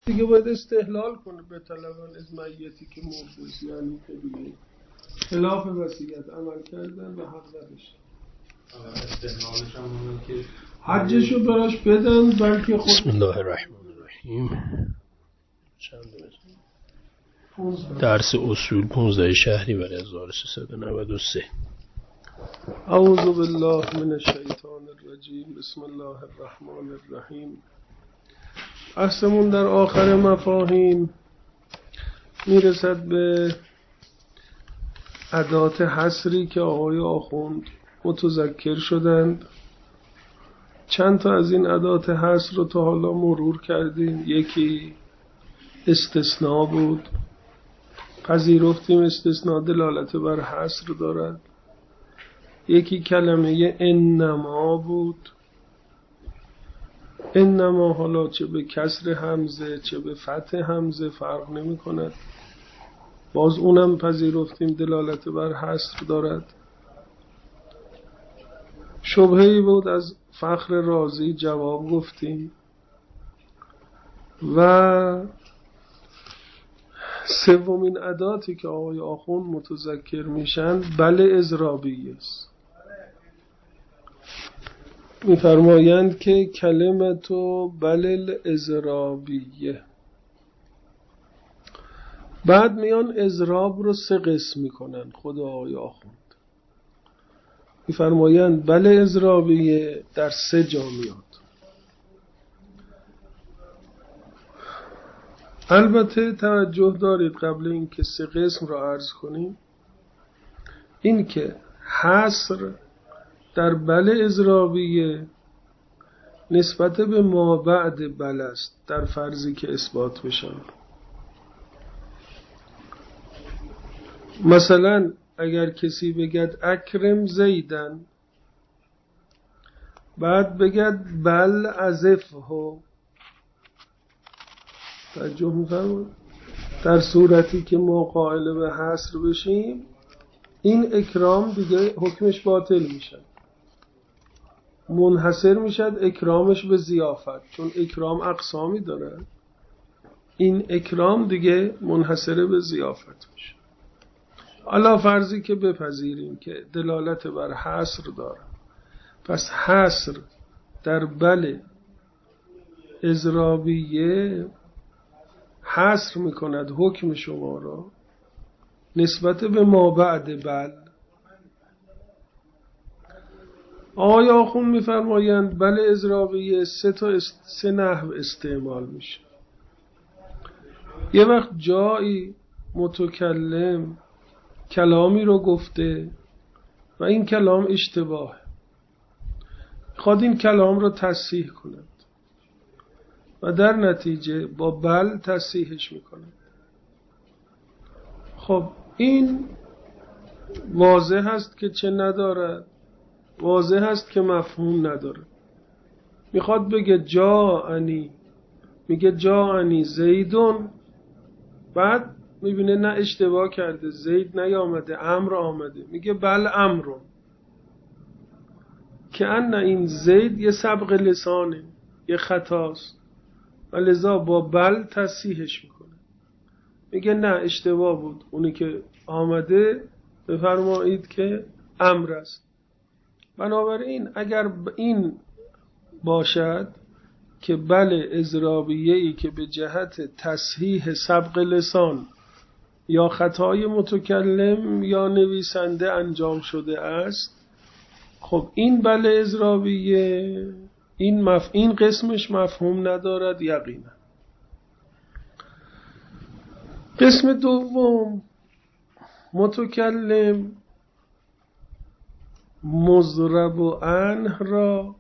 دیگه باید استحلال کنه به طلبان از میتی که مرده، یعنی که دیگه خلاف وصیت عمل کردن و حق نداشت. استحلالش هم اونه که حجشو براش بدن، بلکه خود. بسم الله الرحمن الرحیم. درس اصول 15 شهریور 1393. اعوذ بالله من الشیطان الرجیم. بسم الله الرحمن الرحیم. بحثمون در آخر مفاهیم میرسد به ادات حصری که آقای آخوند متذکر شدند. چند تا از این ادات حصر رو تا حالا مرور کردیم. یکی استثناء بود، پذیرفتیم استثناء دلالت بر حصر دارد. یکی کلمه انما بود. انما حالا چه به کسر همزه چه به فتح همزه فرق نمی کند، باز اونم پذیرفتیم دلالت بر حصر دارد. شبهه‌ای بود از فخر رازی، جواب گفتیم. و سومین اداتی که آقای آخوند متذکر میشن بله اضرابی است. میفرمایند که کلمتو بله الاضرابیه. بعد میان اضراب رو 3 قسم میکنن خود آقای آخوند. میفرمایند بله اضرابیه در 3 جا میاد. البته توجه دارید قبل اینکه 3 قسم رو عرض کنیم، این که حصر در بله اضرابیه نسبت به ما بعد بله است در فرضی که اثبات بشن. مثلا اگر کسی بگد اکرم زیدن، بعد بگد بل ازفه، توجه می‌فرمایید؟ در صورتی که ما قائل به حصر بشیم، این اکرام دیگه حکمش باطل میشه، منحصر میشد اکرامش به ضیافت، چون اکرام اقسامی داره. این اکرام دیگه منحصر به ضیافت میشه. حالا فرضی که بپذیریم که دلالت بر حصر داره، پس حصر در بله اضرابیه حصر میکند حکم شما را نسبت به ما بعد بل. آقای آخوند میفرمایند بله اضرابیه 3 نحو استعمال میشه. یه وقت جایی متکلم کلامی رو گفته و این کلام اشتباه، خواهد این کلام رو تصحیح کند و در نتیجه با بل تصحیحش میکند. خب این واضح هست که چه ندارد، واضح هست که مفهوم نداره. میخواد بگه جاءنی، میگه جاءنی زیدون، بعد میبینه نه اشتباه کرده، زید نیامده امر آمده، میگه بل امرون، که ان این زید یه سبق لسانه، یه خطاست و لذا با بل تصحیحش میکنه، میگه نه اشتباه بود، اونی که آمده بفرمایید که امر است. بنابراین اگر این باشد که بله اضرابیه‌ای که به جهت تصحیح سبق لسان یا خطای متکلم یا نویسنده انجام شده است، خب این بله اضرابیه این قسمش مفهوم ندارد یقینا. قسم دوم، متکلم مضرب عنه را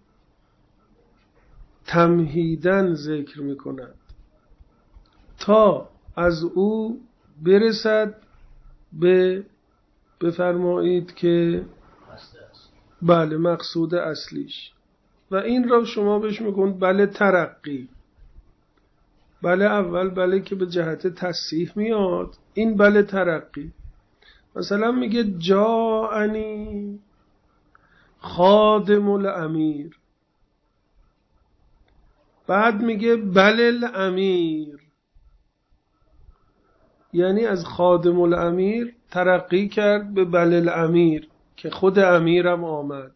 تمهیداً ذکر می کند تا از او برسد به بفرمایید که بله مقصود اصلیش، و این را شما بهش میگوید بله ترقی. بله اول بله که به جهت تصحیح میاد، این بله ترقی. مثلا میگه جاءنی خادم الامیر، بعد میگه بله الامیر، یعنی از خادم الامیر ترقی کرد به بل الامیر که خود امیرم آمد.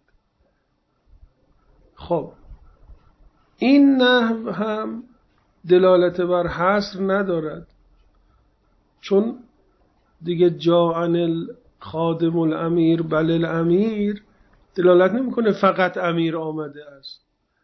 خب این نحو هم دلالت بر حصر ندارد، چون دیگه جاءن خادم الامیر بل الامیر دلالت نمیکنه فقط امیر آمده است،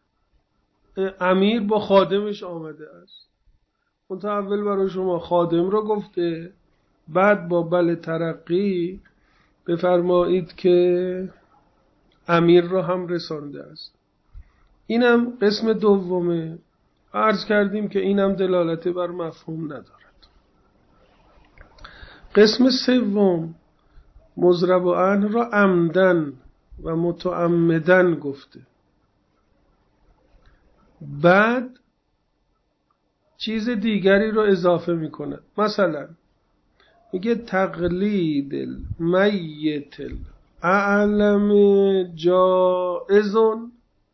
امیر با خادمش آمده است. اول برای شما خادم رو گفته، بعد با بل ترقی بفرمایید که امیر رو هم رسانده است. اینم قسم دومه. عرض کردیم که اینم دلالت بر مفهوم ندارد. قسم سوم مضرب عنه را عمدن و متعمدن گفته، بعد چیز دیگری رو اضافه میکنه. مثلا میگه تقلید المیت اعلم جائزون،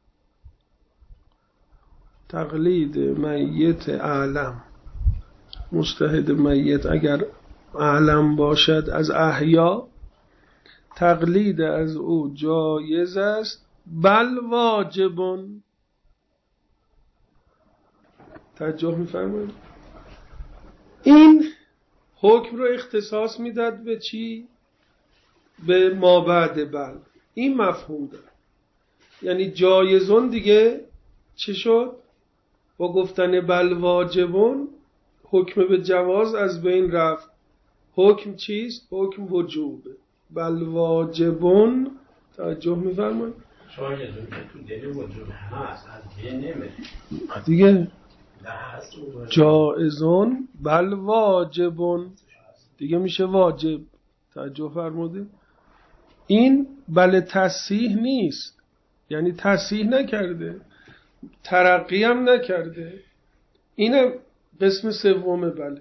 تقلید میت اعلم، مجتهد میت اگر اعلم باشد از احیا، تقلید از او جایز است، بل واجبون. توجه می‌فرمایید؟ این حکم رو اختصاص میداد به چی؟ به ما بعد بل. این مفهوم داره، یعنی جایزون دیگه چی شد؟ با گفتن بل واجبون حکم به جواز از بین رفت. حکم چیست؟ حکم وجوبه. بل واجبون. توجه می‌فرمایید؟ جایزون که تو دل وجوب هست، از بین نمیره دیگه. جائزون بل واجبون دیگه میشه واجب. توجه فرمودید؟ این بل تصحیح نیست، یعنی تصحیح نکرده، ترقی هم نکرده. اینم قسم سومه. بله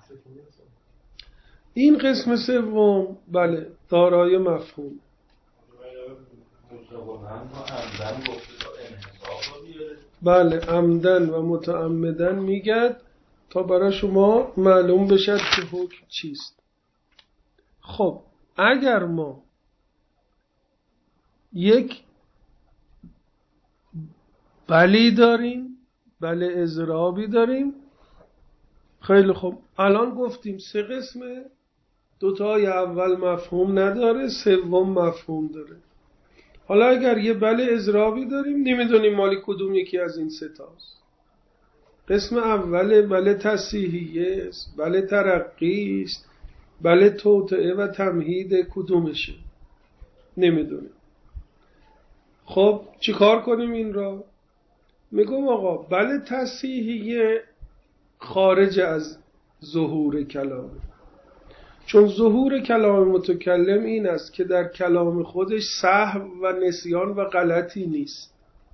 این قسم سوم بله دارای مفهوم. بله عمدن و متعمدن میگد تا برای شما معلوم بشد که حکم چیست. خب اگر ما یک بلی داریم، بله اضرابی داریم، خیلی خوب، الان گفتیم سه قسمه، دوتای اول مفهوم نداره، سوم مفهوم داره. حالا اگر یه بله اضرابی داریم، نمیدونیم مالی کدوم یکی از این سه تاست. قسم اول بله تصحیحیه است، بله ترقی است، بله توطئه و تمهید کدومشه نمیدونیم. خب چیکار کنیم این را؟ میگم آقا بله تصحیحیه خارج از ظهور کلام، چون ظهور کلام متکلم این است که در کلام خودش سهو و نسیان و غلطی نیست.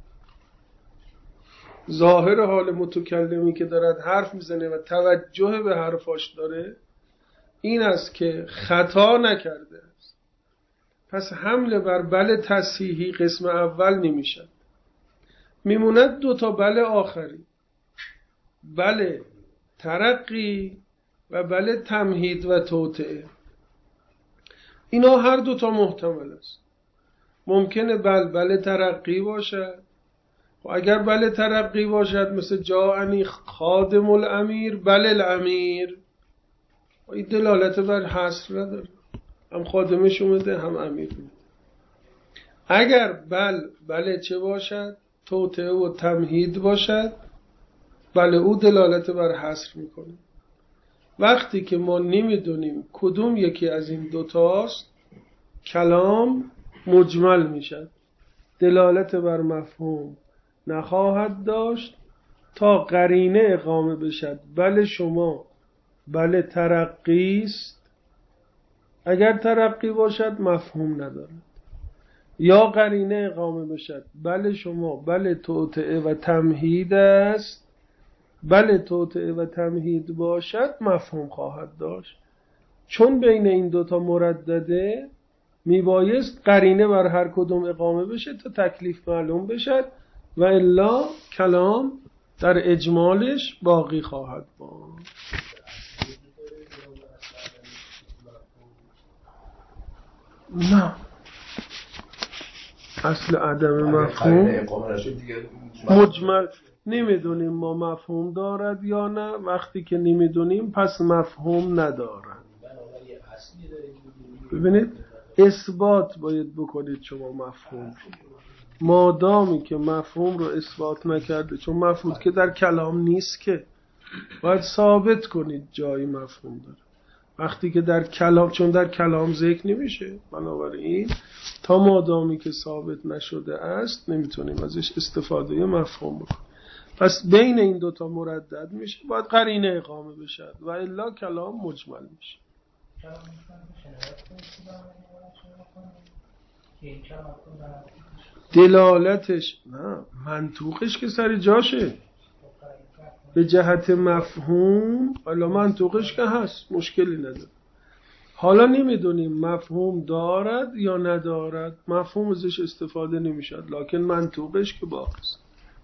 ظاهر حال متکلمی که دارد حرف میزنه و توجه به حرفاش داره این است که خطا نکرده است. پس حمله بر بله تصحیحی قسم اول نمیشد، میموند دوتا بله آخری، بله ترقی و بله تمهید و توطئه. اینا هر دوتا محتمل است. ممکنه بله ترقی باشد، و اگر بله ترقی باشد مثل جاءنی خادم الامیر بله الامیر، این دلالت بر حصر نداره، هم خادمش اومده هم امیر اومده. اگر بله چه باشد؟ توطئه و تمهید باشد، بله او دلالت بر حصر میکنه. وقتی که ما نمیدونیم کدوم یکی از این دوتاست، کلام مجمل میشد، دلالت بر مفهوم نخواهد داشت تا قرینه اقامه بشد. بله شما بله ترقی است، اگر ترقی باشد مفهوم ندارد، یا قرینه اقامه بشد بله شما بله توطئه و تمهید است، بله توطئه و تمهید باشد مفهوم خواهد داشت. چون بین این دوتا مردده میبایست قرینه بر هر کدوم اقامه بشه تا تکلیف معلوم بشد، و الا کلام در اجمالش باقی خواهد بود. نه، اصل عدم مفهوم مجمل نمیدونیم ما مفهوم دارد یا نه. وقتی که نمیدونیم پس مفهوم ندارد. ببینید اثبات باید بکنید شما مفهوم، مادامی که مفهوم رو اثبات نکرده، چون مفهوم که در کلام نیست که باید ثابت کنید جای مفهوم داره. وقتی که در کلام، چون در کلام ذکر نمیشه، بنابراین تا مادامی که ثابت نشده است نمیتونیم ازش استفاده مفهوم بکنیم. پس بین این دوتا مردد میشه، باید قرینه اقامه بشد و الا کلام مجمل میشه. دلالتش نه، منطوقش که سر جاشه به جهت مفهوم، حالا منطوقش که هست مشکلی نداره. حالا نمیدونیم مفهوم دارد یا ندارد، مفهوم ازش استفاده نمیشد، لکن منطوقش که باقیست.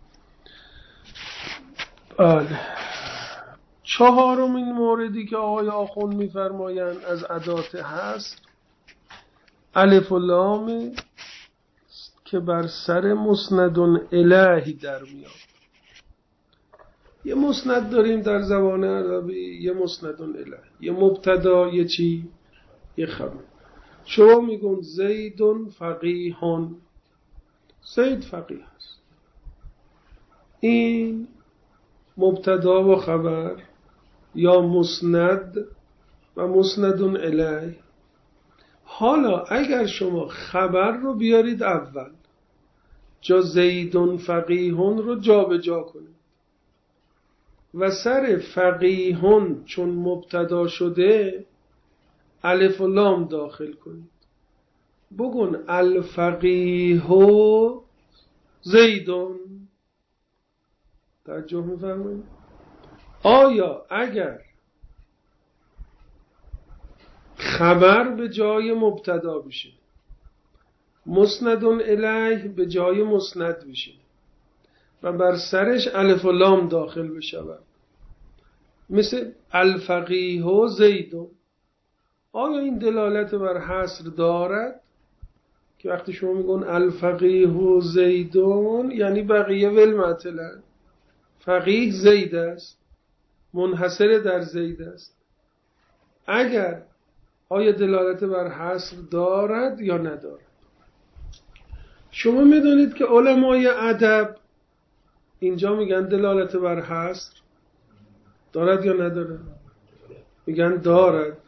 بله. چهارمین موردی که آقای آخوند میفرمایند از ادات هست الف و لام که بر سر مسند الیه در میاد. یه مسند داریم در زبان عربی، یه مسند الیه، یه مبتدا، یه چی؟ یه خبر. شما میگون زیدون فقیهون، زید فقیه است، این مبتدا و خبر یا مسند و مسند الیه. حالا اگر شما خبر رو بیارید اول، جا زیدون فقیهون رو جا به جا کنید و سر فقیهون چون مبتدا شده الف و لام داخل کنید، بگون الفقیهو زیدون. توجه می‌فرمایید؟ آیا اگر خبر به جای مبتدا بشه، مسند الیه به جای مسند بشه و بر سرش الف و لام داخل بشه، مثل الفقیه زیدون، آیا این دلالت بر حصر دارد که وقتی شما میگون الفقیه زیدون یعنی بقیه ولمطلن، فقیه زید است، منحصر در زید است؟ اگر آیا دلالت بر حصر دارد یا ندارد؟ شما میدونید که علمای ادب اینجا میگن دلالت بر حصر دارد یا ندارد؟ میگن دارد.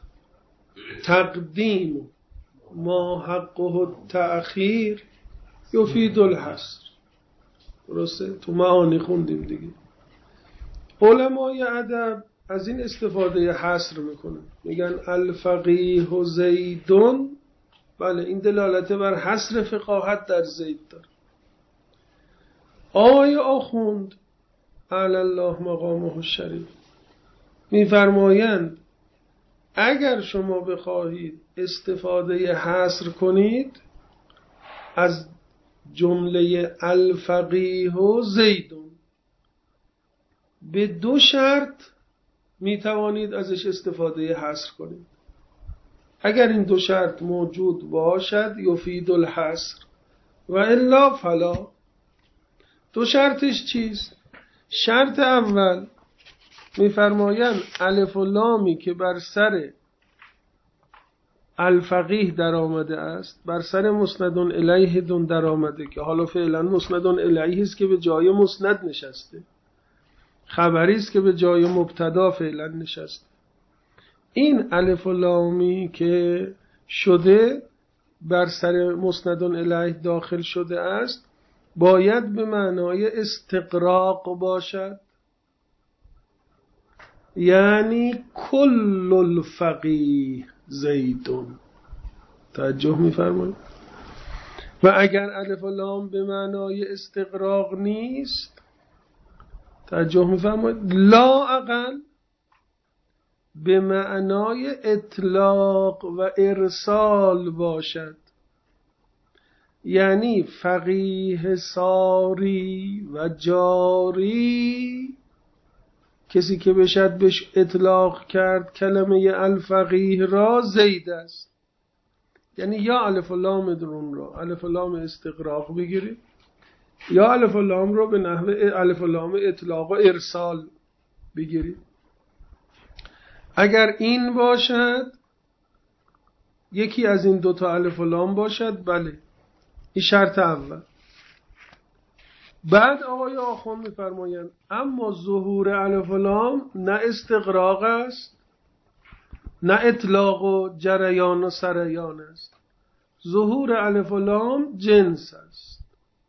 تقدیم ما حقه التأخیر یفید الحصر. درسته؟ تو معانی خوندیم دیگه. علمای ادب از این استفاده حصر میکنن، میگن الفقیه زیدون، بله این دلالت بر حصر فقاهت در زید داره. آقای آخوند علی الله مقامه الشریف میفرمایند اگر شما بخواهید استفاده حصر کنید از جمله الفقیه زیدون، به دو شرط میتوانید ازش استفاده حصر کنید. اگر این دو شرط موجود باشد یفید الحصر و الا فلا. دو شرطش چیست؟ شرط اول میفرمایند الف و لامی که بر سر الفقیه در آمده است، بر سر مسند الیه دون در آمده که حالا فعلا مسند الیه است که به جای مسند نشسته، خبری است که به جای مبتدا فعلا نشسته. این الف و لامی که شده بر سر مسند الیه داخل شده است باید به معنای استقراق باشد، یعنی کل الفقیه زیدون. توجه می‌فرمایید؟ و اگر الف و لام به معنای استقراق نیست، توجه می‌فرمایید، لا اقل به معنای اطلاق و ارسال باشد، یعنی فقیه ساری و جاری، کسی که بشد بهش اطلاق کرد کلمه الفقیه را زید است، یعنی یا الف و لام درون رو الف و لام استغراق بگیرید یا الف و لام رو به نحو الف و لام اطلاق و ارسال بگیرید. اگر این باشد، یکی از این دوتا الف و لام باشد، بله، این شرط اول. بعد آقای آخوند می‌فرمایند اما ظهور الف و لام نه استغراق است نه اطلاق و جریان و سریان است. ظهور الف و لام جنس است.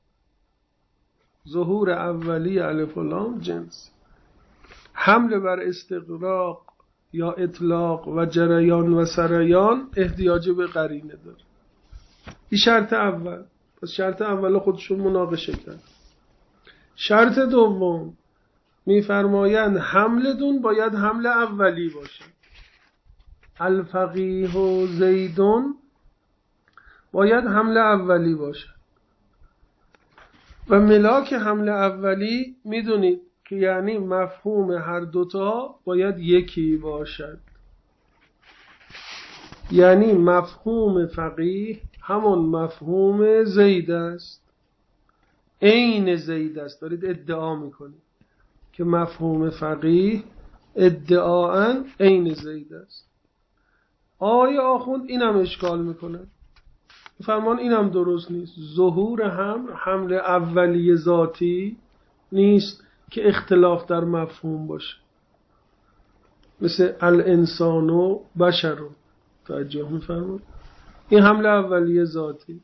ظهور اولی الف و لام جنس. حمل بر استغراق یا اطلاق و جریان و سریان احتیاج به قرینه داره. این شرط اول. پس شرط اول خودشون مناقشه کرد. شرط دوم میفرمایند حملتون باید حمل اولی باشه. الفقیه و زیدون باید حمل اولی باشه. و ملاک حمل اولی میدونید که یعنی مفهوم هر دوتا باید یکی باشد. یعنی مفهوم فقیه همون مفهوم زید است، عین زید است. دارید ادعا میکنید که مفهوم فقیه ادعااً عین زید است. آقای آخوند اینم اشکال میکنه، فرمان اینم درست نیست. ظهور حمل اولی ذاتی نیست که اختلاف در مفهوم باشه، مثل الانسان و بشر. توجه میفرمون؟ این حمل اولی ذاتی.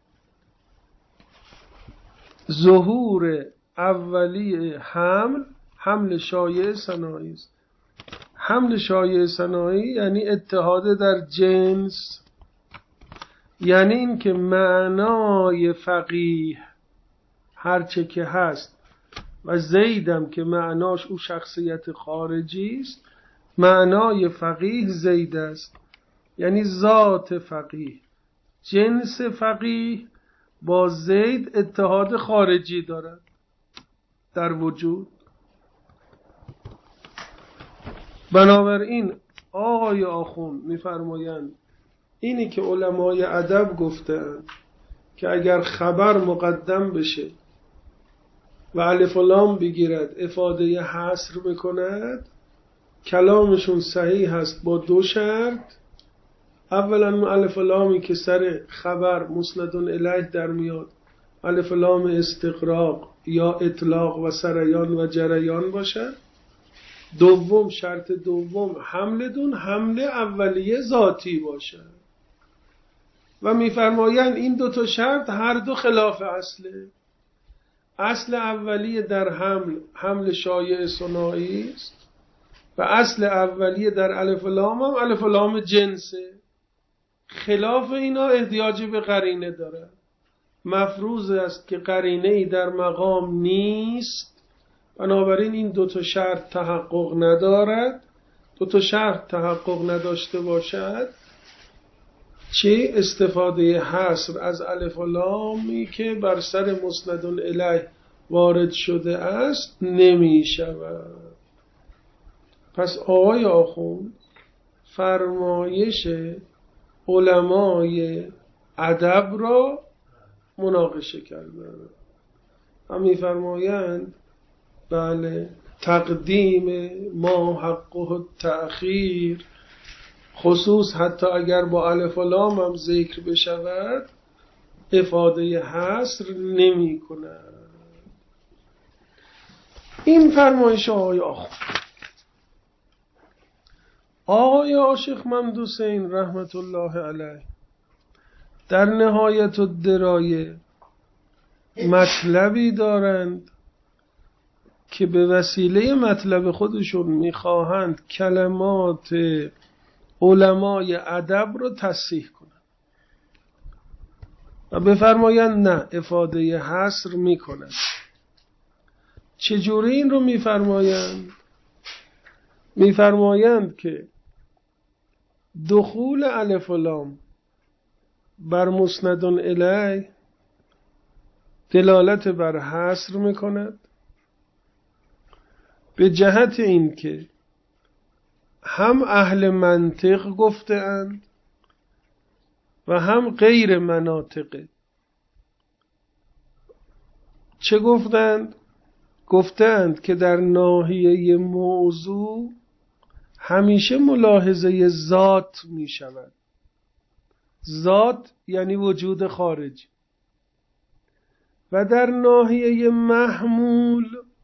ظهور اولی حمل شایع صناعی است. حمل شایع صناعی یعنی اتحاد در جنس، یعنی این که معنای فقیه هرچه که هست و زیدم که معناش او شخصیت خارجی است، معنای فقیه زید است. یعنی ذات فقیه، جنس فقیه با زید اتحاد خارجی دارد در وجود. بنابراین آقای آخوند میفرمایند اینی که علمای ادب گفتند که اگر خبر مقدم بشه و الف و لام بگیرد افاده حصر بکند، کلامشون صحیح هست با دو شرط. اولا الف و لامی که سر خبر مسند الیه در میاد الف و لام استغراق یا اطلاق و سریان و جریان باشد. دوم، شرط دوم، حمل اولیه ذاتی باشد. و میفرمایند این دو تا شرط هر دو خلاف اصله. اصل اولیه در حمل شایع صناعی است و اصل اولیه در الف و لام هم الف و لام جنسه. خلاف اینا احتیاج به قرینه داره. مفروض است که قرینه‌ای در مقام نیست، بنابراین این دو تا شرط تحقق ندارد. دو تا شرط تحقق نداشته باشد، چه استفاده حصر از الف و لامی که بر سر مسند الیه وارد شده است نمی شود. پس آقای آخوند فرمایش علمای ادب را مناقشه کردند و می‌فرمایند بله، تقدیم ما حقه التأخیر، خصوص حتی اگر با الف و لام هم ذکر بشود افاده حصر نمی کند. این فرمایش آقای آخوند. آقای عاشق محمد حسین رحمت الله علیه در نهایت الدرایه مطلبی دارند که به وسیله مطلب خودشون میخواهند کلمات علمای ادب رو تصحیح کنند و بفرمایند نه، افاده حصر میکنند. چجوری این رو میفرمایند؟ میفرمایند که دخول الف و لام بر مسند الیه دلالت بر حصر میکند، به جهت این که هم اهل منطق گفته اند و هم غیر مناطقه. چه گفتند؟ گفتند که در ناحیه موضوع همیشه ملاحظه ذات می شود. ذات یعنی وجود خارجی. و در ناحیه محمول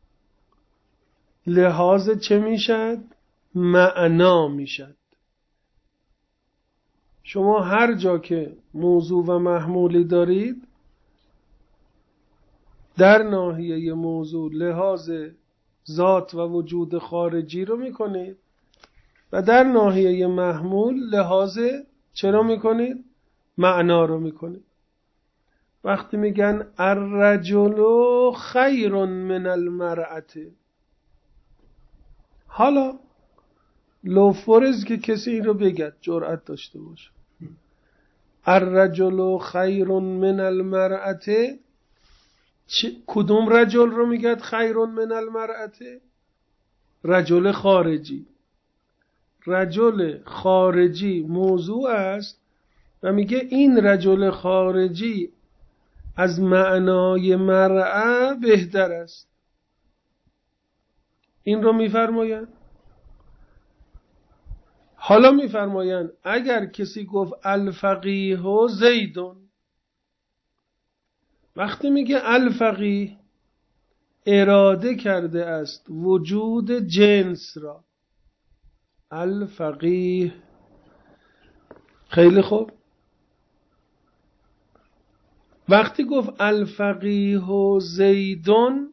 لحاظ چه می شد؟ معنا می شد. شما هر جا که موضوع و محمولی دارید، در ناحیه موضوع لحاظ ذات و وجود خارجی رو میکنید و در ناحیه محمول لحاظ چرا میکنید؟ معنا رو میکنید. وقتی میگن الرجل خیر من المرأة، حالا لو فرض که کسی این رو بگد، جرأت داشته باشه، الرجل خیر من المرأة، کدوم رجل رو میگد خیر من المرأة؟ رجل خارجی. رجل خارجی موضوع است و میگه این رجل خارجی از معنای مرأة بهتر است. این رو میفرمایند. حالا میفرمایند اگر کسی گفت الفقیه زیدون، وقتی میگه الفقیه اراده کرده است وجود جنس را. الفقیه، خیلی خوب. وقتی گفت الفقیه زیدون،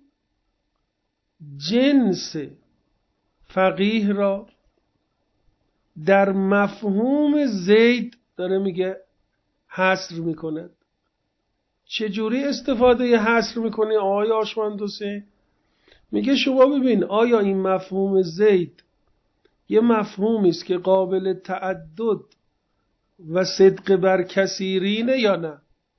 جنس فقیه را در مفهوم زید داره میگه حصر میکند. چجوری استفاده حصر میکنه آقای آشمند حسین؟ میگه شما ببین آیا این مفهوم زید یه مفهومی است که قابل تعدد و صدق بر کثیرینه یا نه؟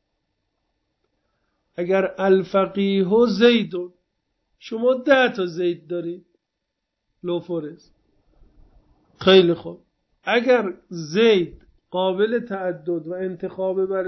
اگر الفقیه زیدون، شما 10 تا زید دارید لوفورز، خیلی خوب. اگر زید قابل تعدد و انتخاب بر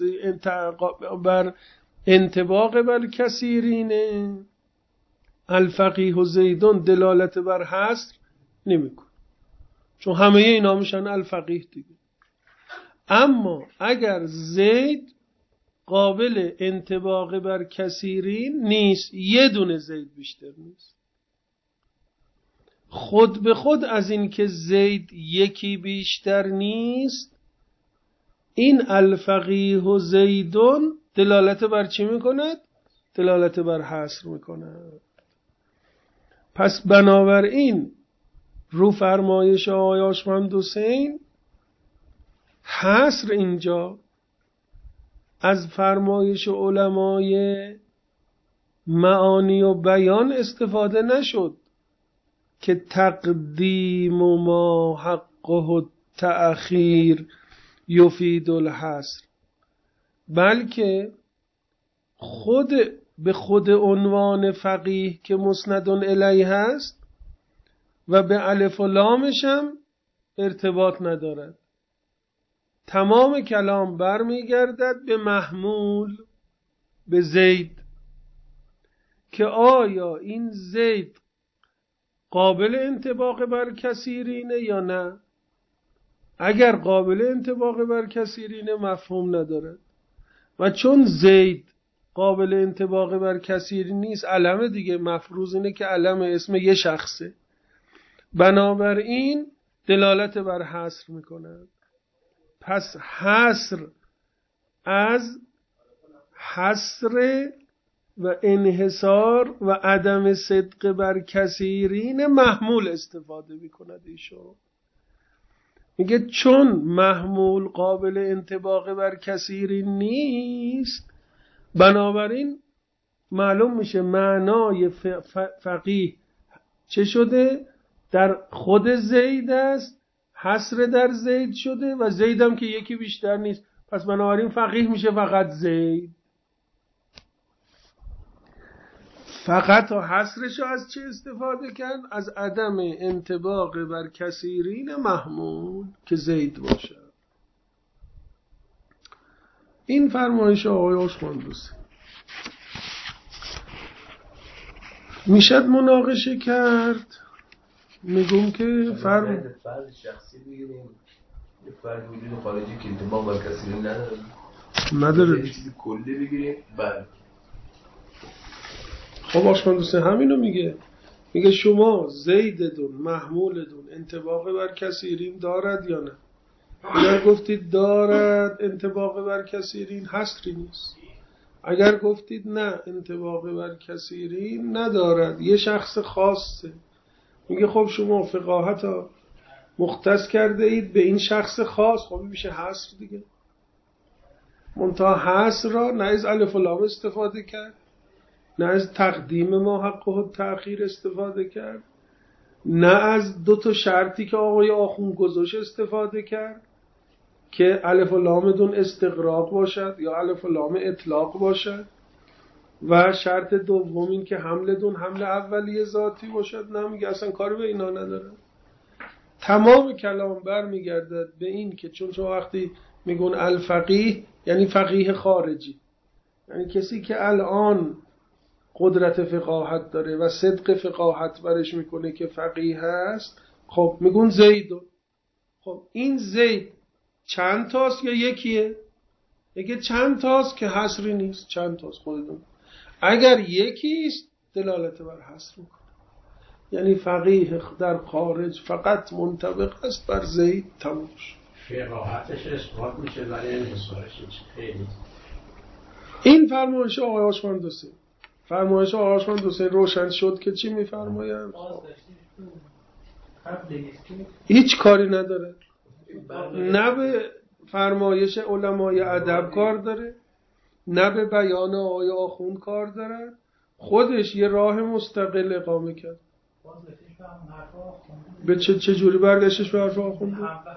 انطباق بر کثیرینه، الفقیه زیدون دلالت بر حصر نمیکنه، چون همه اینا میشن الفقیه دیگه. اما اگر زید قابل انطباق بر کثیرین نیست، یه دونه زید بیشتر نیست، خود به خود از این که زید یکی بیشتر نیست، این الفقیه و زیدون دلالت بر چی میکند؟ دلالت بر حصر میکند. پس بنابراین رو فرمایش آقای آشمند حسین، حصر اینجا از فرمایش علمای معانی و بیان استفاده نشد که تقدیم ما حقه تأخیر یفید الحصر، بلکه به خود عنوان فقیه که مسند الیه هست و به الف و لامش هم ارتباط ندارد. تمام کلام برمیگردد به محمول، به زید، که آیا این زید قابل انطباق بر کثیرینه یا نه. اگر قابل انطباق بر کثیرینه مفهوم ندارد، و چون زید قابل انطباق بر کثیر نیست، علم دیگه مفروض اینه که علم اسم یه شخصه، بنابراین دلالت بر حصر میکنه. پس حصر از حصر و انحصار و عدم صدق بر کثیرین محمول استفاده میکند ایشون. میگه چون محمول قابل انطباق بر کثیرین نیست، بنابراین معلوم میشه معنای فقیه چه شده؟ در خود زید است، حصر در زید شده و زید هم که یکی بیشتر نیست، پس بنابراین فقیه میشه فقط زید. فقط و حصرشو از چه استفاده کرد؟ از عدم انطباق بر کثیرین محمول که زید باشه. این فرمایش آقای عثمان دوست میشد مناقشه کرد. میگم که فرد شخصی بگیریم یه فرد وجود خارجی که انتباه بر کسی نداره یه چیزی کلی بگیریم. بله خب عثمان دوست همینو میگه شما زیدتون محمولتون انطباق بر کثیرین دارد یا نه؟ اگر گفتید دارد انطباق بر کثیرین حصری نیست. اگر گفتید نه انطباق بر کثیرین ندارد یه شخص خاصه، میگه خب شما فقاهت ها مختص کرده اید به این شخص خاص، خب میشه حصر دیگه. منتها حصر را نه از الف و لام استفاده کرد، نه از تقدیم ما حقه و تأخیر استفاده کرد، نه از دو تا شرطی که آقای آخوند گذاشت استفاده کرد که الف و لام دون استغراق باشد یا الف و لام اطلاق باشد و شرط دوم این که حمل دون حمل اولیه ذاتی باشد. نه، میگه اصلا کاری به اینا نداره. تمام کلام برمیگردد به این که چون شما وقتی میگون الفقیه یعنی فقیه خارجی، یعنی کسی که الان قدرت فقاهت داره و صدق فقاهت برش میکنه که فقیه هست. خب میگون زیدون. خب این زید چند تاست یا یکیه؟ یکی چند تاست که حصری نیست، چند تاست خودتون. اگر یکیست دلالت بر حصر میکنه، یعنی فقیه در خارج فقط منطبق است بر زید. تموم شد. فقاهتش اثبات میشه ولی انحصارش خیلی. این فرمایش آقای عثمان دوستی، فرمایش آقای عثمان دوستی روشن شد که چی میفرمایند؟ هیچ کاری نداره، نه به فرمایش علمای ادب کار داره، نه به بیان آقای آخوند کار داره. خودش یه راه مستقل اقامه کرد. به چه جوری برگشتش به حرف آخوند؟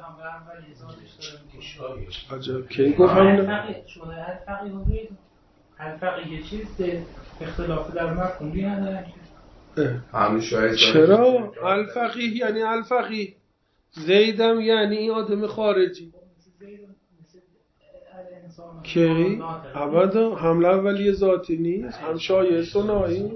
عجب کی گفت همونه؟ الفقیه چیز اختلاف در مفهومی نداره. چرا؟ الفقیه یعنی الفقیه، زیدم یعنی آدم خارجی که ابدا حمله اولیه ذاتی نیست، هم شایع ثنایی.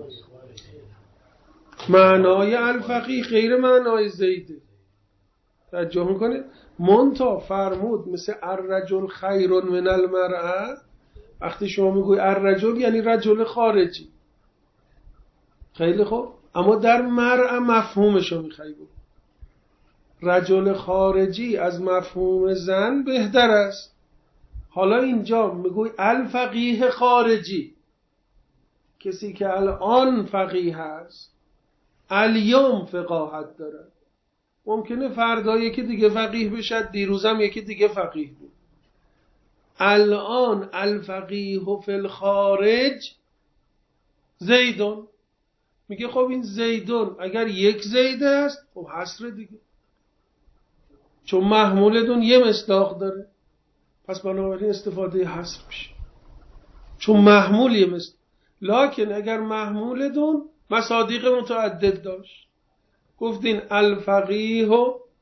معنای الفقیه غیر معنای زیده. توجه میکنه؟ منتها فرمود مثل الرجل خیر من المرأه. وقتی شما میگوی الرجل یعنی رجل خارجی، خیلی خوب، اما در مرأه مفهومشو میخوای بود. رجل خارجی از مفهوم زن بهتر است. حالا اینجا میگوی الفقیه خارجی، کسی که الان فقیه هست، الیوم فقاهت داره. ممکنه فردا یکی دیگه فقیه بشد، دیروزم یکی دیگه فقیه بود. الان الفقیه فی الخارج زیدون. میگه خب این زیدون اگر یک زیده است خب حصر دیگه، چون محمول دون یه مصداق داره، پس بنابراین استفاده حصر میشه چون محمول یه مصداق. لکن اگر محمول دون مصادیق متعدد داشت، گفتین الفقیه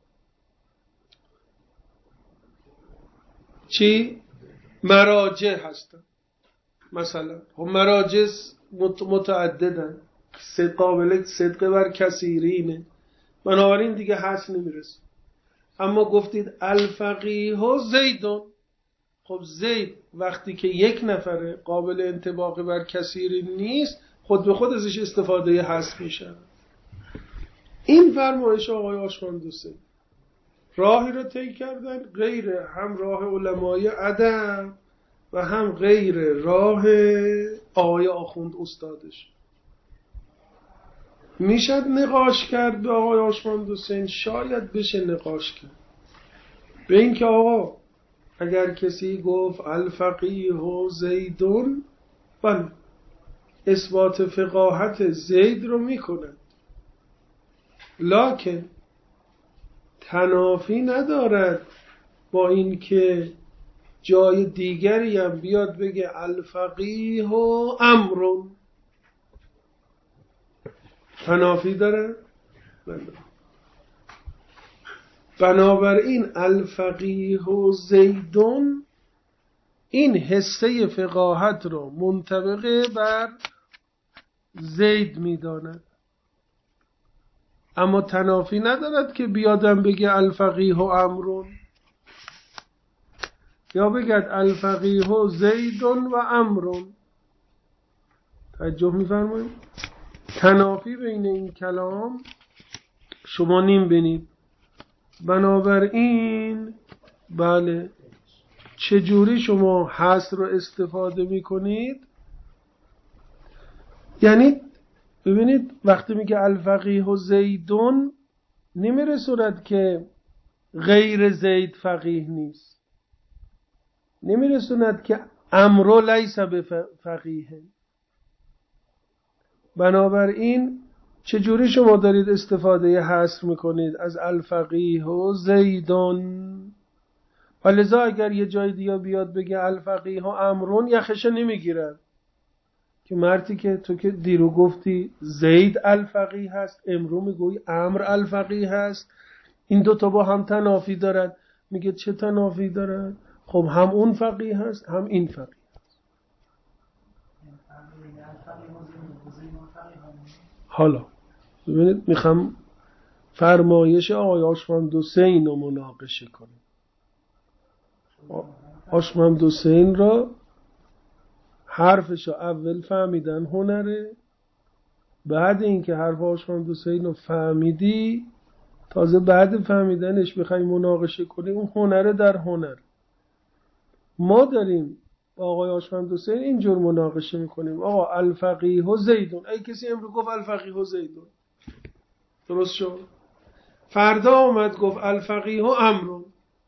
چی؟ مراجع هستن مثلا. خب مراجع متعددن، قابل صدق بر کثیرینه، بنابراین دیگه حصر نمیرسه. اما گفتید الفقیه زیدون، خب زید وقتی که یک نفره قابل انطباق بر کثیرین نیست، خود به خود ازش استفاده حصر میشه. این فرمایش آقای عثمان دوستی راهی رو طی کردن غیر هم راه علمای ادب و هم غیر راه آقای آخوند استادش. میشد نقاش کرد به آقای عثمان دوستی، شاید بشه نقاش کرد به این که آقا اگر کسی گفت الفقیه زیدون، بله اثبات فقاهت زید رو میکنه، لکن تنافی ندارد با این که جای دیگری هم بیاد بگه الفقیه امرون. تنافی داره؟ بنابراین الفقیه زیدون این حصه فقاهت رو منطبق بر زید میداند، اما تنافی ندارد که بیادم بگه الفقیه و امرون یا بگد الفقیه و زیدون و امرون. توجه می‌فرمایید؟ تنافی بین این کلام شما نمی‌بینید. بنابراین بله، چجوری شما حصر رو استفاده می‌کنید؟ یعنی ببینید وقتی میگه الفقیه و زیدون نمیرسوند که غیر زید فقیه نیست، نمیرسوند که امرو لیس بفقیه. بنابراین چجوری شما دارید استفاده حصر میکنید از الفقیه و زیدون؟ ولذا اگر یه جای دیگه بیاد بگه الفقیه و امرون یخشه نمیگیرن که مردی که تو که دیرو گفتی زید الفقیه هست، امرو میگوی امر الفقیه هست، این دوتا با هم تنافی دارن. میگه چه تنافی دارن؟ خب هم اون فقیه هست هم این فقیه هست. حالا ببینید میخوام فرمایش آقای آشمند حسین رو مناقشه کنیم. آشمند حسین را حرفش رو اول فهمیدن هنره، بعد اینکه حرف آشمند حسین رو فهمیدی تازه بعد فهمیدنش بخوای مناقشه کنی، اون هنره در هنر. ما داریم با آقای آشمند حسین اینجور مناقشه میکنیم آقا الفقیه و زیدون، ای کسی امروز گفت الفقیه و زیدون درست شد، فردا آمد گفت الفقیه و امرون،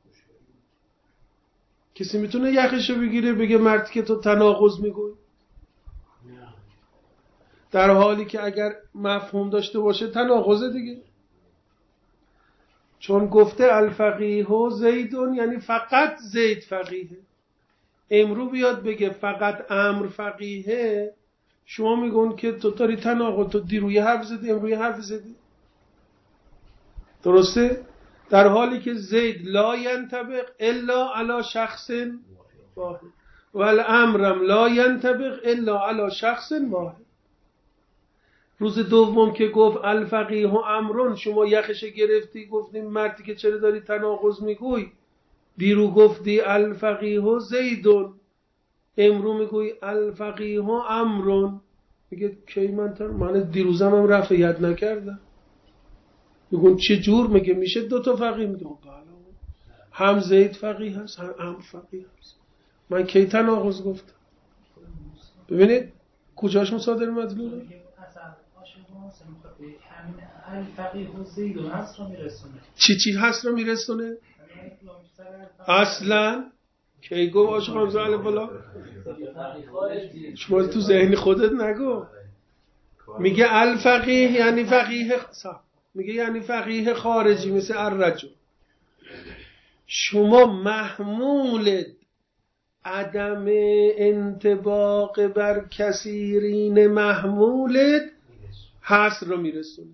کسی میتونه یخشو بگیره بگه مرد که تو تناقض میگوی؟ در حالی که اگر مفهوم داشته باشه تناقضه دیگه، چون گفته الفقیه و زیدون یعنی فقط زید فقیهه. امرو بیاد بگه فقط امر فقیهه، شما میگون که تو داری تناقض، تو دیروی حرف زدی امروی حرف زدی، درسته؟ در حالی که زید لا ینطبق الا علی شخص واحد و الامرم لا ینطبق الا علی شخص واحد. روز دوم که گفت الفقیه و امرون شما یخش گرفتی گفتیم مردی که چرا داری تناقض میگوی؟ دیرو گفتی الفقیه و زیدون، امرو میگوی الفقیه و امرون. میگه کی من دیروزم هم رفع ید نکردم. میگون چه جور؟ میگه میشه دوتا فقیه؟ میگه هم زید فقیه هست هم امر فقیه هست، من کی تناقض گفتم؟ ببینید کجاش مصادر مدلوله؟ چی هست رو میرسونه؟ اصلا کی گفت عاشق حمزه علی بالا؟ شما تو ذهن خودت نگو. میگه الفقیه یعنی فقیه میگه یعنی فقیه خارجی مثل الرجل. شما محمول عدم انطباق بر کثیرین محمولت حصر رو میرسونه.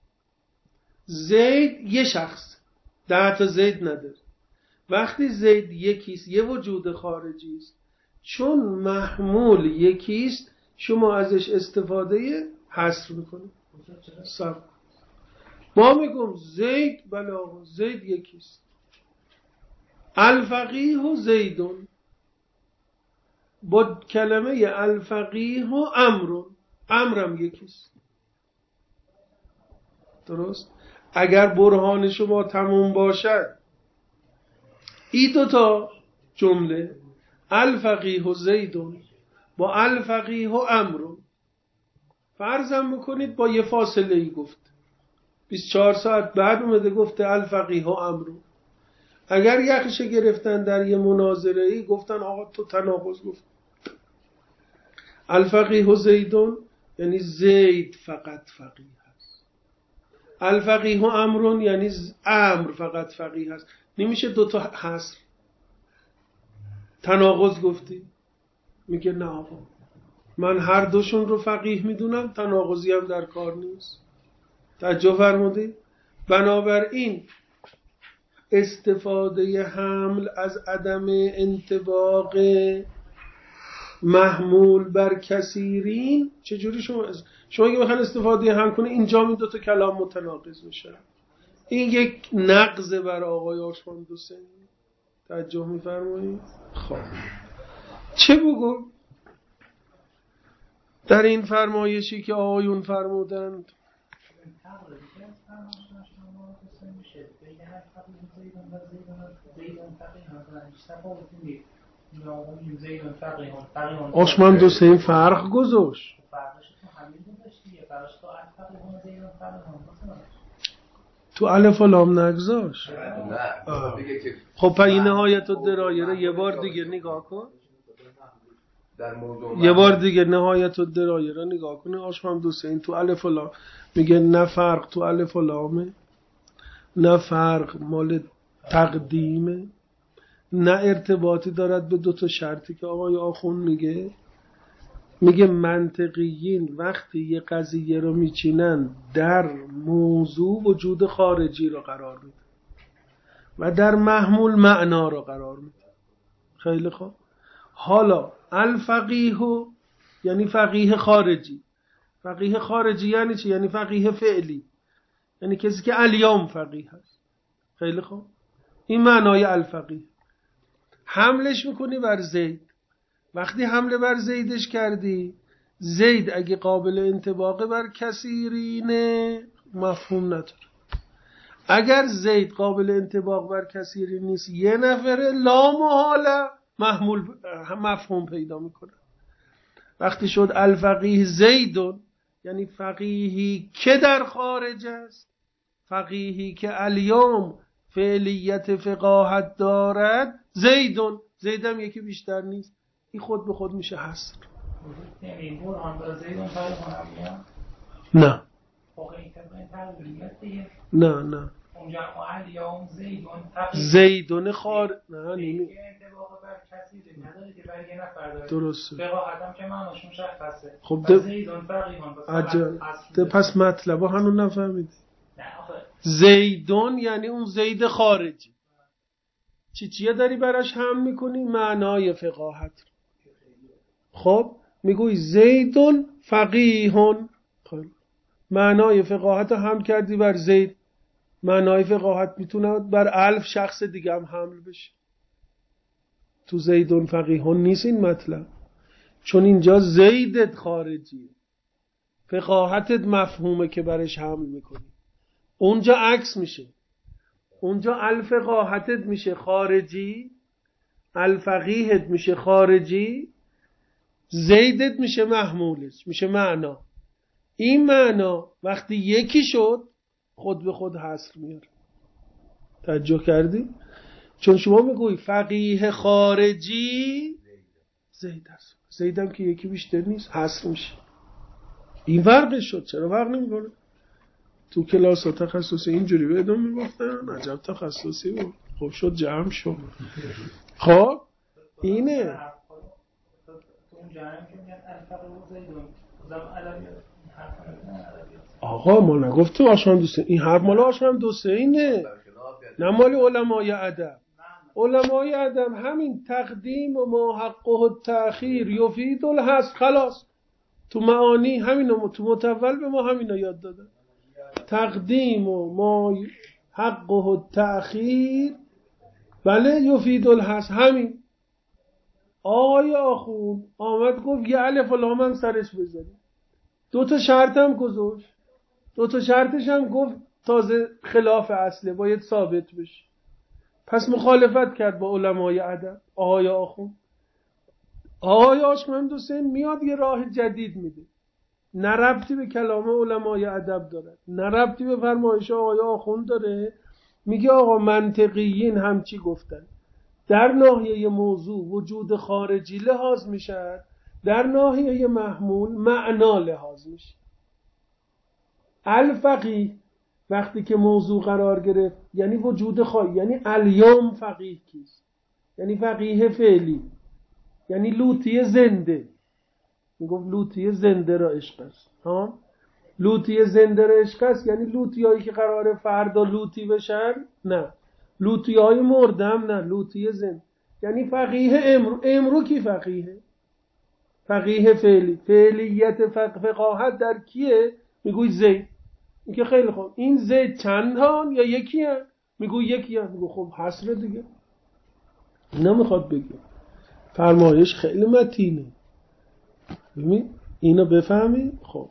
زید یه شخص، 10 تا زید نداره. وقتی زید یکیست، یه وجود خارجی است، چون محمول یکیست شما ازش استفاده حصر میکنید. ما میگم زید بلا زید یکیست، الفقیه و زیدون، با کلمه الفقیه و امرون، امرم یکیست. درست؟ اگر برهان شما تموم باشد این دوتا جمله الفقیه و زیدون با الفقیه و امرون فرضم بکنید با یه فاصله ای گفت 24 ساعت بعد اومده گفته الفقیه و امرون، اگر یخش گرفتن در یه مناظره ای گفتن آقا تو تناقض گفت. الفقیه و زیدون یعنی زید فقط فقیه هست، الفقیه و امرون یعنی امر فقط فقیه هست. نمیشه دوتا حصر. تناقض گفتی؟ میگه نه آقا من هر دوشون رو فقیه میدونم، تناقضی هم در کار نیست. توجه فرمودید؟ بنابراین استفاده حمل از عدم انطباق محمول بر کثیرین. چجوری شما اگه بخواید استفاده حمل کنه اینجا این دوتا کلام متناقض میشه. این یک نقض بر آقای آشمان حسینی. توجه می‌فرمایید؟ خب چه بگو در این فرمایشی که آقایون فرمودند؟ آشمان حسین فرق گذاشت. تو الف و لام نگذاشت. خب پس این نهایت الدرایه رو یه بار دیگه نگاه کن. یه بار دیگه نهایت الدرایه رو نگاه کنه. آشمان حسین تو الف و لام میگه نه فرق تو الف و لامه، نه فرق مال تقدیمه، نه ارتباطی دارد به دوتا شرطی که آقای آخون میگه منطقیین وقتی یه قضیه رو میچینن در موضوع وجود خارجی رو قرار میده و در محمول معنا رو قرار میده. خیلی خوب. حالا الفقیه یعنی فقیه خارجی. فقیه خارجی یعنی چی؟ یعنی فقیه فعلی، یعنی کسی که الیوم فقیه هست. خیلی خوب. این معنای الفقیه. حملش میکنی بر زید. وقتی حمله بر زیدش کردی، زید اگه قابل انطباق بر کثیرینه مفهوم نداره. اگر زید قابل انطباق بر کثیرین نیست، یه نفره لا محاله مفهوم پیدا میکنه. وقتی شد الفقیه زیدون یعنی فقیهی که در خارج است، فقیهی که الیوم فعلیت فقاهت دارد. زیدون، زیدم یکی بیشتر نیست، این خود به خود میشه حصر. نه نه زیدون خار نه نیمی درسته. خب پس مطلب هنوز نفهمید. زیدون یعنی اون زید خارجی. چیه داری براش هم میکنی؟ معنای فقاهت. خب میگوی زیدون فقیهون، معنای فقاهت هم کردی بر زید. معنای فقاهت میتونه بر الف شخص دیگه هم حمل بشه. تو زیدون فقیهون نیست این مطلب، چون اینجا زیدت خارجیه، فقاهتت مفهومه که برش حمل میکنی. اونجا عکس میشه، اونجا الفقاهتت میشه خارجی، الفقیهت میشه خارجی، زیدت میشه محمولش، میشه معنا. این معنا وقتی یکی شد خود به خود حصر میاره. توجه کردی؟ چون شما میگوی فقیه خارجی زید هست، زیدم که یکی بیشتر نیست حصر میشه. این فرقش شد. چرا فرق نمیکنه؟ تو کلاس ها تخصصی اینجوری بهدون میگفتن عجب تخصصی بود. خب شد جمع شد. خب اینه آقا ما نگفتیم آشان دوسته، این حرف مال آشان دوسته اینه، نه مال علمای ادب. علمای ادب همین تقدیم و ما حقه التأخیر یفید الحصر، خلاص تو معانی همینو، تو متول به ما همینو یاد دادن. تقدیم و ما حقه التأخیر بله یفید الحصر. همین آقای آخون آمد گفت یه الف و لام هم سرش بذاریم. دو تا شرط هم گذاشت، دو تا شرطش هم گفت تازه خلاف اصله باید ثابت بشه. پس مخالفت کرد با علمای ادب. آقای آخون، آقای آشمند حسین میاد یه راه جدید میده، نه ربطی به کلام علمای ادب داره، نه ربطی به فرمایش آقای آخون داره. میگه آقا منطقیین هم چی گفتن؟ در ناحیه موضوع وجود خارجی لحاظ میشه، در ناحیه محمول معنا لحاظ میشه. الفقیه وقتی که موضوع قرار گرفت یعنی وجود خارجی، یعنی الیوم فقیه کیست؟ یعنی فقیه فعلی، یعنی لوطی زنده. میگفت لوطی زنده را عشق است. لوطی زنده را عشق است یعنی لوطی هایی که قراره فردا لوطی بشن؟ نه، لوطی های مردم نه، لوطی زن. یعنی فقیه امرو کی فقیه؟ فقیه فعلی. فعلیت فقاهت در کیه؟ میگوی زید. میگه خیلی خوب این زید چندان یا یکی هم؟ میگوی یکی هم. میگو خب حسر دیگه. اینا میخواد بگه فرمایش خیلی متینه. ببین اینو بفهمی. خب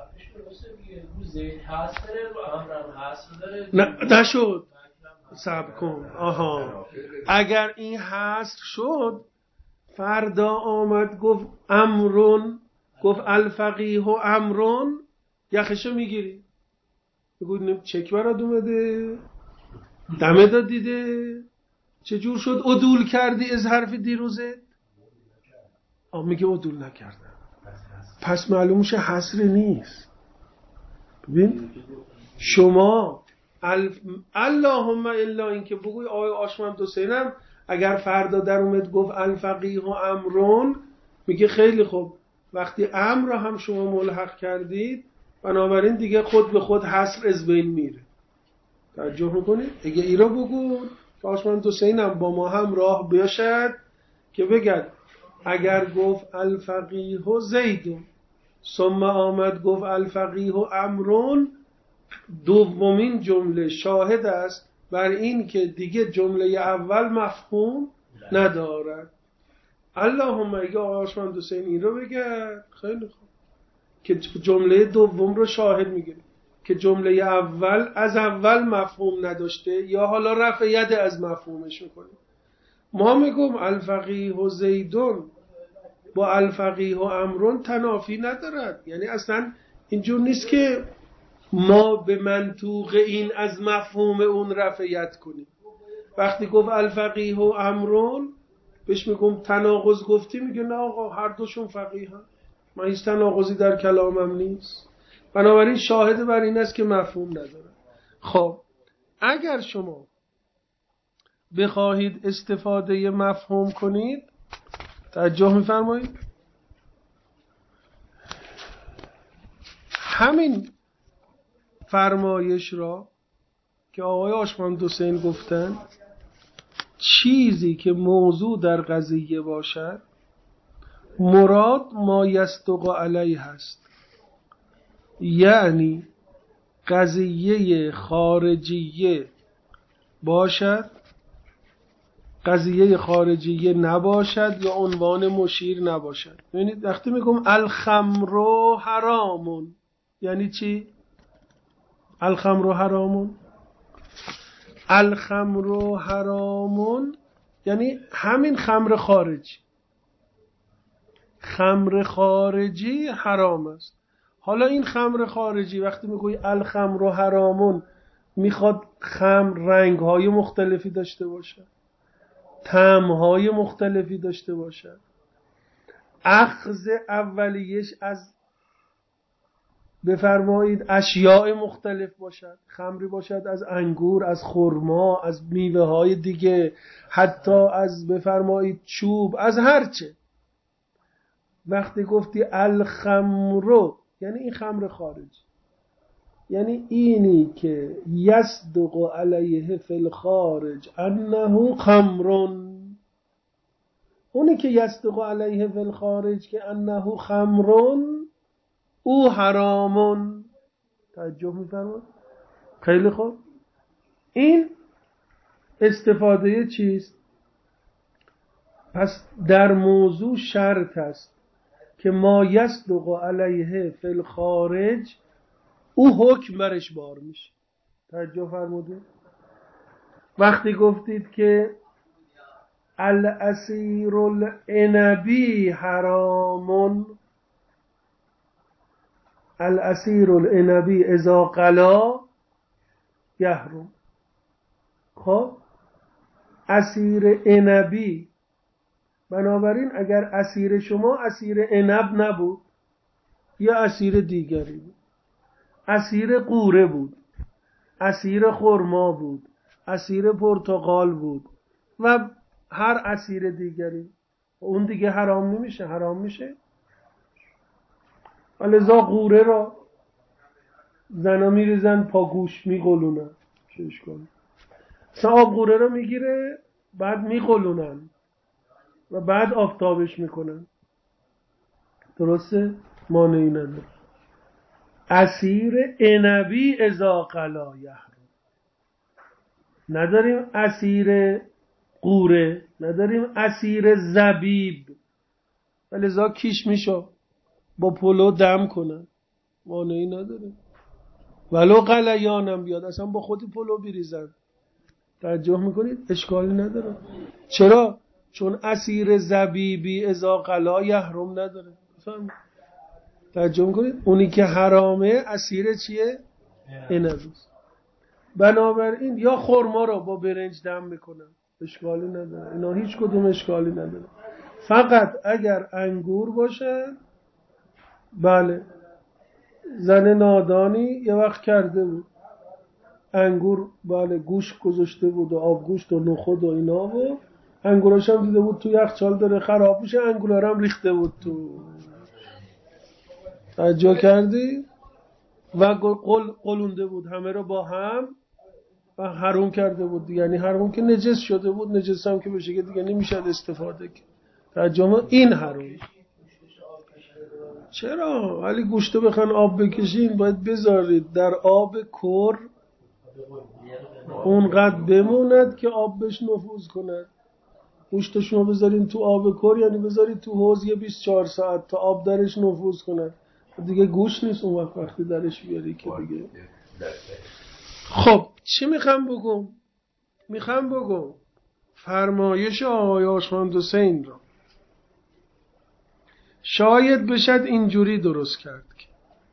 نه نشد. صبر کن. آها اگر این حصر شد فردا آمد گفت امرون، گفت الفقیه و امرون، یخشو میگیری. بگو چک برات اومده دمه داد دیده چجور شد عدول کردی از حرف دیروزه. میگه عدول نکردم، پس معلوم شه حصر نیست. ببین شما اللهم الا این که بگوی آقای آشمند حسینم اگر فردا در اومد گفت الفقیه و امرون، میگه خیلی خوب وقتی امر را هم شما ملحق کردید بنابراین دیگه خود به خود حصر از بین میره. توجه میکنید؟ اگه ای را بگو که آشمند حسینم با ما هم راه باشد که بگد اگر گفت الفقیه و زیدون ثم آمد گفت الفقیه و امرون، دومین جمله شاهد است بر این که دیگه جمله اول مفهوم ندارد. اللهم اگه آقای آشمند حسین این رو بگه خیلی خوب که جمله دوم رو شاهد میگیره که جمله اول از اول مفهوم نداشته یا حالا رفع ید از مفهومش میکنه. ما میگم الفقیه و زیدون با الفقیه و امرون تنافی ندارد. یعنی اصلا اینجور نیست که ما به منطوق این از مفهوم اون رفع ید کنیم. وقتی گفت الفقیه و امرون بهش میگم تناقض گفتی، میگه نه آقا هر دوشون فقیه هم، من هیچ تناقضی در کلامم نیست. بنابراین شاهد بر این است که مفهوم نداره. خب اگر شما بخواهید استفاده مفهوم کنید توجه میفرمایید همین فرمایش را که آقای آشمند حسین گفتن چیزی که موضوع در قضیه باشد مراد ما یصدق علیه هست، یعنی قضیه خارجیه باشد، قضیه خارجیه نباشد یا عنوان مشیر نباشد. ببینید وقتی میگم الخمر حرامون یعنی چی؟ الخمر حرامون، الخمر حرامون یعنی همین خمر خارجی. خمر خارجی حرام است. حالا این خمر خارجی وقتی میگوی الخمر حرامون میخواد خمر رنگ‌های مختلفی داشته باشه، طعم‌های مختلفی داشته باشه، اخذ اولیش از بفرمایید اشیاء مختلف باشد، خمری باشد از انگور، از خرما، از میوه های دیگه، حتی از بفرمایید چوب، از هرچه. وقتی گفتی الخمرو یعنی این خمر خارجی، یعنی اینی که یصدق علیه فی الخارج انه خمرون، اونی که یصدق علیه فی الخارج که انه خمرون او حرامون. توجه می‌فرمایید؟ خیلی خوب. این استفاده چیست؟ پس در موضوع شرط است که ما یصدق علیه فی الخارج او حکم برش بار میشه. توجه فرمودید؟ وقتی گفتید که العصیر العنبی حرامون، العصیر العنبی اذا قلا یحرم. خب عصیر عنبی، بنابراین اگر عصیر شما عصیر عنب نبود یا عصیر دیگری بود، عصیر قوره بود، عصیر خرما بود، عصیر پرتقال بود و هر عصیر دیگری، اون دیگه حرام نمیشه؟ حرام میشه. ولذا قوره را زنا میریزن پا گوش میگلونن، چش کنن. مثلا آب قوره رو میگیره بعد میقلونن و بعد آفتابش میکنن، درسته؟ مانعی نداره. عصیر عنبی اذا غلا یحرم. نداریم عصیر قوره، نداریم عصیر زبیب، ولذا کیش میشو با پلو دم کنن، مانعی نداره. ولو غلیانم بیاد، اصلا با خودی پلو بریزن، توجه میکنید؟ اشکالی نداره. چرا؟ چون عصیر زبیبی اذا غلا یحرم نداره. توجه میکنید؟ اونی که حرامه عصیر چیه؟ عنبی. بنابراین یا خرما رو با برنج دم میکنن، اشکالی نداره، اینا هیچ کدوم اشکالی نداره. فقط اگر انگور باشن، بله، زن نادانی یه وقت کرده بود انگور، بله، گوشت گذاشته بود و آبگوشت و نخود و اینا، و انگوراش هم دیده بود تو یخچال داره خراب میشه، انگورا هم ریخته بود تو. توجه کردی؟ و قلونده بود همه رو با هم و حروم کرده بود، یعنی حروم که نجس شده بود، نجس هم که بشه که دیگه نمیشد استفاده کرد. ترجمه این حروم. چرا؟ ولی گوشتو بخوان آب بکشین باید بذارید در آب کر اونقدر بموند که آب بهش نفوذ کند. گوشتو شما بذارین تو آب کر یعنی بذارید تو حوض 24 ساعت تا آب درش نفوذ کند، دیگه گوشت نیست اون وقتی درش بیاری که دیگه. خب چی میخوام بگم؟ میخوام بگم فرمایش آقای آشمند حسین را شاید بشد اینجوری درست کرد که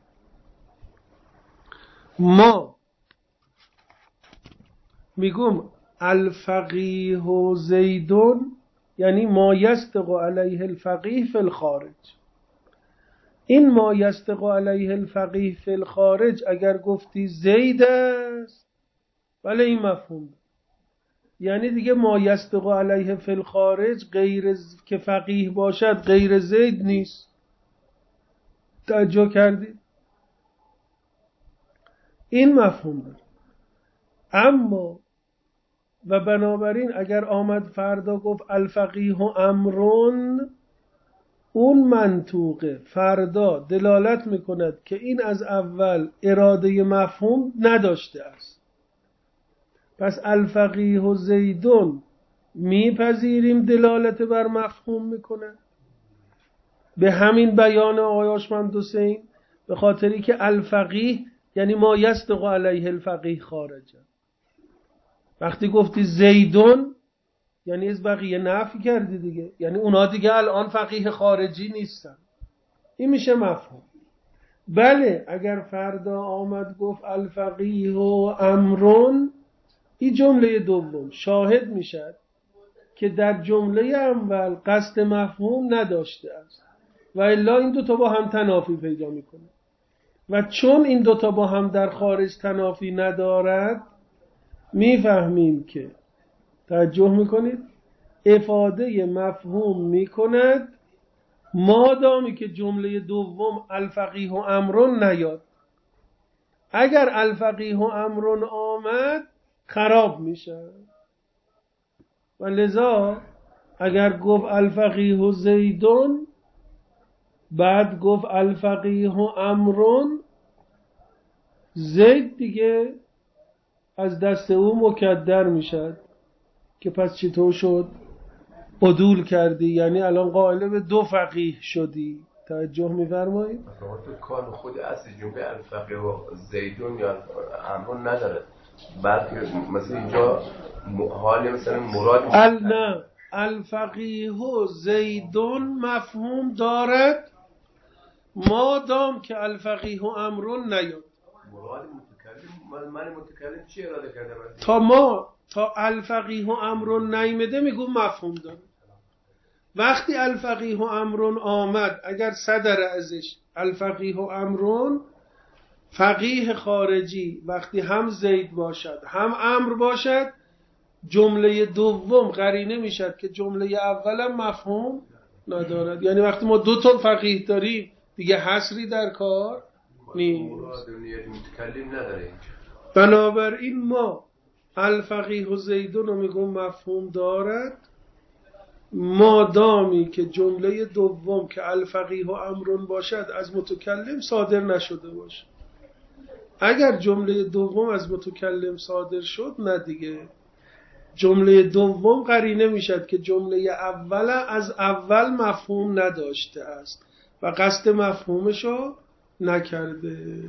ما میگم الفقیه و زیدون، یعنی ما یستق علیه الفقیه فی الخارج. این ما یستق علیه الفقیه فی الخارج اگر گفتی زید است، ولی این مفهوم، یعنی دیگه ما یستق علیه فی الخارج غیر که فقیه باشد غیر زید نیست. توجه کردید؟ این مفهوم داره. اما و بنابراین اگر آمد فردا گفت الفقیه امرون، اون منطوقه فردا دلالت میکند که این از اول اراده مفهوم نداشته است. پس الفقیه و زیدون میپذیریم دلالت بر مفهوم میکنه به همین بیان آقای آشمند حسین، به خاطری که الفقیه یعنی ما یستق علیه الفقیه خارجه. وقتی گفتی زیدون یعنی از بقیه نفی کردی دیگه، یعنی اونا دیگه الان فقیه خارجی نیستن. این میشه مفهوم. بله اگر فردا آمد گفت الفقیه و امرون، این جمله دوم شاهد میشد که در جمله اول قصد مفهوم نداشته است و الا این دوتا با هم تنافی پیدا میکنه. و چون این دوتا با هم در خارج تنافی ندارد، میفهمیم که توجه میکنید افاده مفهوم میکند مادامی که جمله دوم الفقیه و امرون نیاد. اگر الفقیه و امرون آمد خراب میشه. و لذا اگر گفت الفقیه و زیدون بعد گفت الفقیه و امرون، زید دیگه از دست او مکدر میشد که پس چطور شد؟ عدول کردی، یعنی الان قائل به دو فقیه شدی. توجه می‌فرمایید؟ تو کار خود اصل جمله الفقیه و زیدون یا امرون نداره، بعد مثلا اینجا حالی مثلا مراد نه، الفقیه و زیدون مفهوم دارد مادام که الفقیه و امرون نیاد. مراد متکلم، من متکلم چی اراده کرده؟ تا الفقیه و امرون نیامده میگم مفهوم داره. وقتی الفقیه و امرون آمد، اگر صدر ازش الفقیه و امرون، فقیه خارجی وقتی هم زید باشد هم امر باشد، جمله دوم قرینه میشد که جمله اولم مفهوم ندارد. یعنی وقتی ما دو تا فقیه داریم دیگه حصری در کار نیست. متکلم نداره اینجا. بنابراین ما الفقیه زیدون رو میگم مفهوم دارد مادامی که جمله دوم که الفقیه و امرون باشد از متکلم صادر نشده باشه. اگر جمله دوم از متکلم صادر شد نه دیگه، جمله دوم قرینه میشد که جمله اول از اول مفهوم نداشته است و قصد مفهومشو نکرده.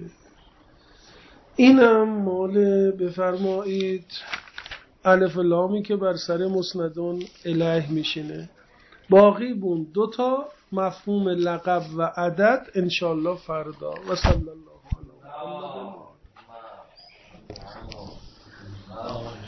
اینم مال بفرمایید الف و لامی که بر سر مسندون الیه میشینه. باقی بون 2 تا مفهوم لقب و عدد انشالله فردا. و صلی الله علیه و سلم.